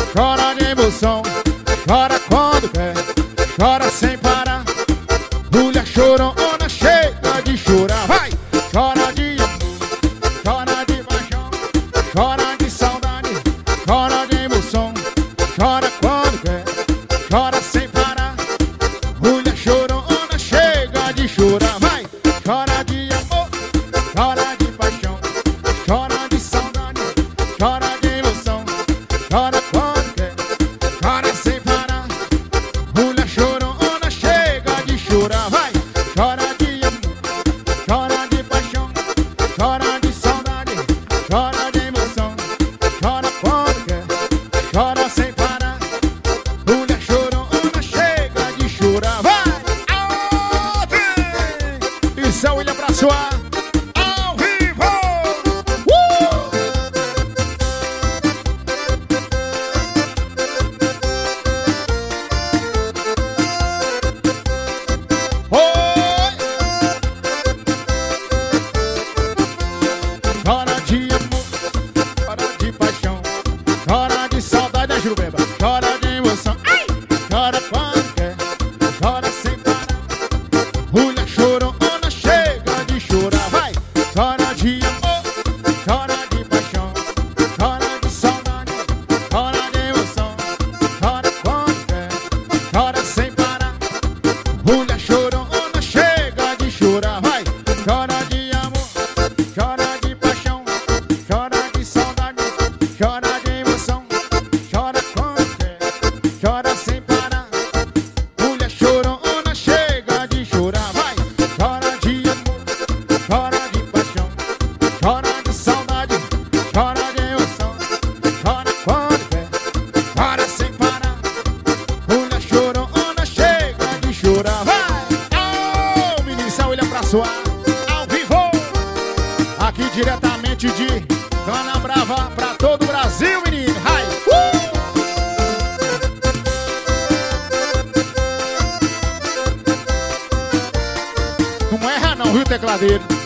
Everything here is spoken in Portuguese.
chora de emoção, chora quando quer, chora sem parar. Mulher chorona chega de chorar, vai! Chora de amor, chora de paixão, chora de saudade, chora de emoção, chora quando quer, chora sem parar. Mulher chorona chega de chorar, vai! Chora de amor, chora de paixão, chora de saudade, chora de emoção, chora quando quer, chora sem parar. Mulher chorona chega de chorar, vai! Chora de amor, chora de paixão, chora de saudade, chora de emoção, chora quando quer, chora sem parar. Mulher chorona chega de chorar, vai! Isso é o William pra suar ao vivo! Oi! Chora de amor, chora de paixão, chora de saudade, né, Jurubeba? Chora de emoção, ai! Chora quando quer, chora sem parar. Mulher chorona chega de chorar, vai! Chora de amor, chora de paixão, chora de saudade, chora de emoção, chora quando quer, chora sem parar. Mulher chorona chega de chorar, vai! Chora de amor, chora de paixão, chora de saudade, chora de emoção, chora quando quer, chora sem parar. Mulher chorona chega de chorar, vai! Chora de amor, chora de paixão, chora de saudade, chora de emoção, chora quando quer, chora sem parar. Mulher chorona chega de chorar, vai! Oh, menino, isso é o William pra suar ao vivo! Aqui diretamente de Cana Brava pra todo o Brasil, menino! Vai! Não erra não, viu, tecladeiro?